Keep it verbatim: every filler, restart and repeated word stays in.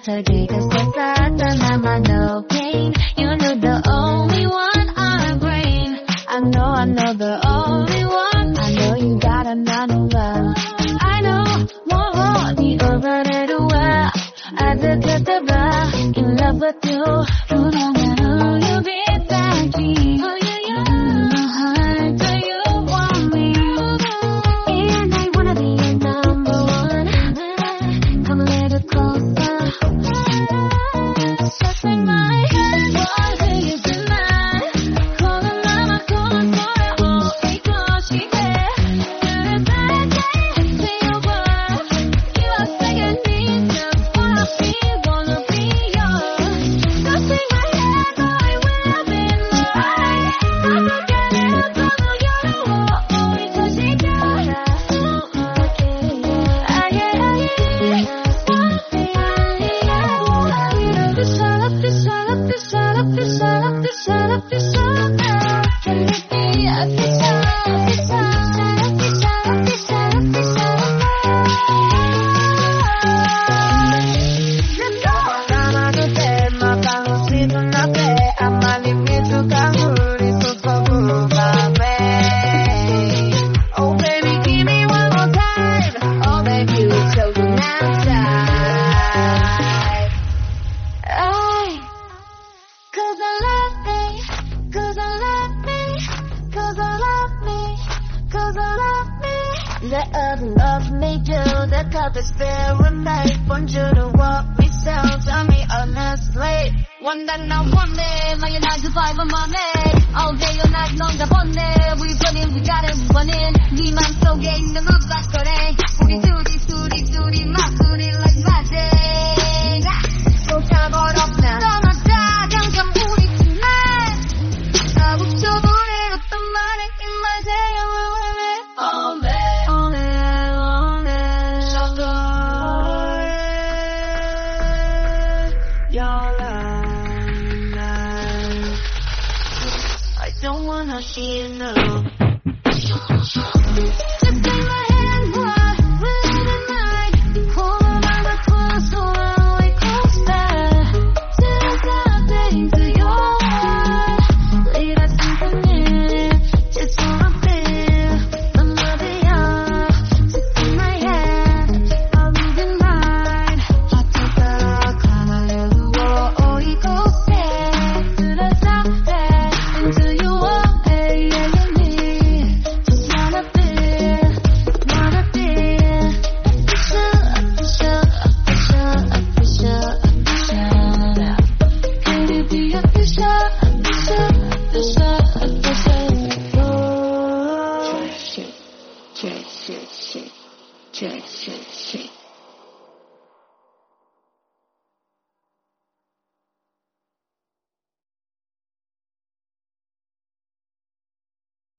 설계가 쏟았던 나만 no pain. You know the only one on our brain. I know, I know the only one. I know you got another love. I know, whoa, whoa, the overrated well. I did the the in love with you. 조롱하러 you be that G. Oh yeah, yeah. In my heart, do you want me? And I wanna be your number one. Come a little closer. Just like my head was in you tonight. Calling mama, calling for it all. Because she there. You're that day, say your word. You are second me, just wanna be, wanna be yours. Just like my head, boy, will be mine. I forget it, don't know you're the one. Because she there. Ah, yeah, ah, yeah. Wanna be, yeah. This all up, this all up, this all up, this all up, this all up, this all up now. Can it be a this all up, this all up, this all up, this all up, this all up now? 남아도 돼, 마방울 시도 나대. 아마니 미소가 우리 소소부 맘에. Oh baby, give me one more time. Oh baby, you so good outside. I, cause I love me, cause I love me, cause I love me, cause I love me. Let other love me do the cup is filled with night. Want you to walk me so, tell me honestly. One that I want it, my nine to five on my neck. All day or night, 넌 다 번네. We running, we got it, we running. 네 맘속에 있는 우박거래. 우리 둘이, 둘이, 둘이, 막 둘이 like magic. 쏟아버렸나. 떠나자, 당장 우리 tonight. 다 붙여버리겠단 말에 in my day, I will it. All day, On it, on it. shut door. Your line. I don't wanna hear no. Just take my hand, boy, we're living night. Hold on, I'm a close, so I'm way closer. Till the into your world. Leave us in the minute, just wanna feel. I'm loving you, just in my head. I'm living night. 어쩌다 가만히고 이곳에 들어서 into your world. Hey, yeah, yeah, me. Just wanna feel, wanna feel. Official, official, official, official. Can you be official, official, official, official? Oh. Shake, shake, shake, shake, shake, shake, shake.